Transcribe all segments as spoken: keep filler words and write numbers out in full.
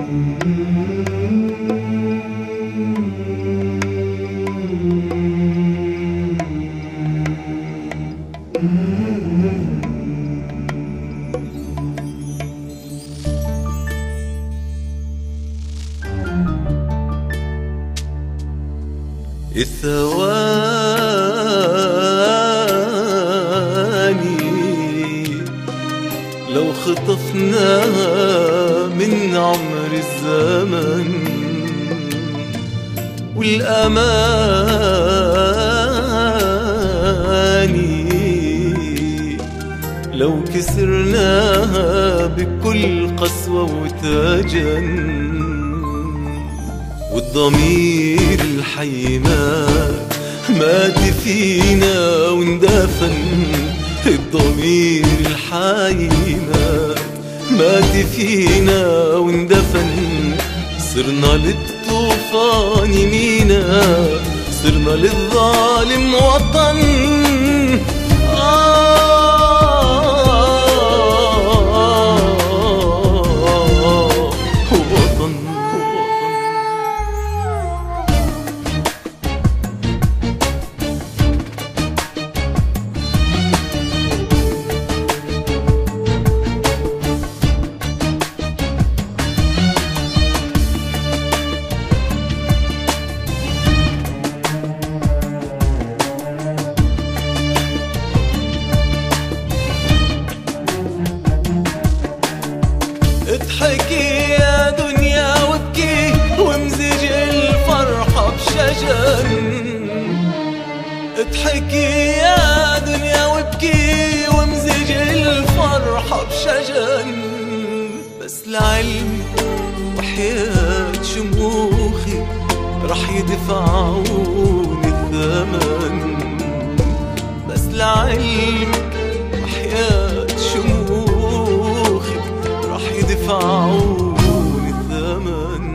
الثواني لو خطفناها من عمر الزمن والأماني لو كسرناها بكل قسوة وتجن والضمير الحي مات مات فينا واندفن الضمير الحي مات مات فينا واندفن صرنا للطوفان يمينا صرنا للظالم وطن آه وطن اضحكي يا دنيا وابكي وامزج الفرحة بشجن اضحكي يا دنيا وابكي وامزج الفرحة بشجن بس لعلمك وحياة شموخي رح يدفعون الثمن بس لعلمك وحياة شموخي رح يدفعون الثمن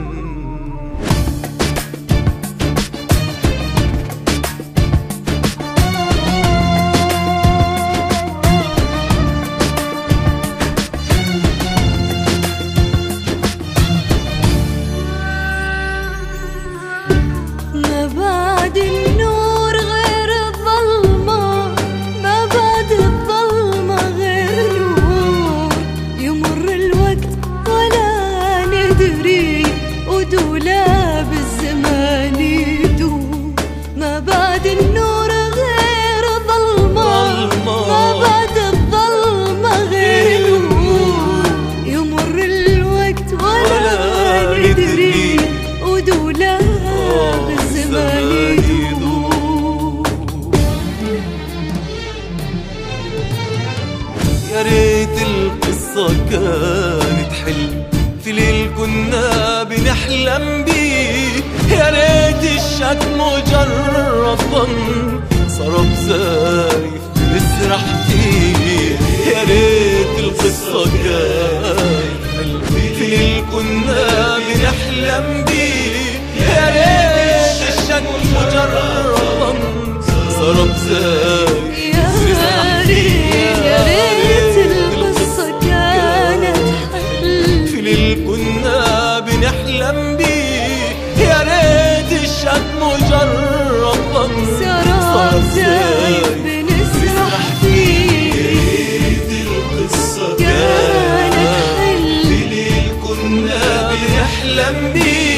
ما بعد النور غير الظلمة ما بعد الظلمة غير نور يمر الوقت ولا ندري ودولا بالزمان يدور ما بعد النور غير ظلمة ما بعد الظلمة غير نور يمر الوقت ولا ندري ودولا بالزمان يدور يا ريت القصة كانت حلم في ليل كنا بنحلم بيه يا ريت الشك مجرد ظن سراب زايف نسرح فيه يا ريت القصة كانت حلم في ليل كنا بنحلم بيه يا ريت الشك مجرد ظن سراب زايف يا ريت يا ريت القصة كانت حلم في ليل كنا بنحلم بيه يا ريت الشك مجرد ظن سراب زايف بنسرح فيه يا ريت القصة كانت كانت حلم في ليل كنا بنحلم بيه